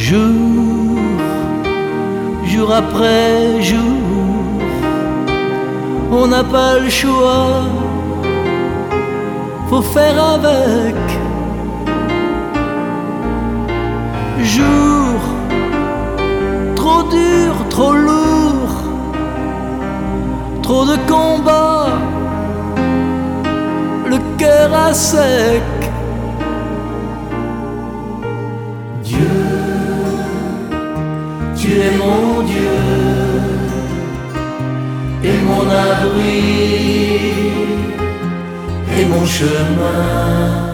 Jour, jour après jour, on n'a pas le choix, faut faire avec. Jour, trop dur, trop lourd, trop de combats, le cœur à sec. Dieu, tu es mon Dieu et mon abri et mon chemin.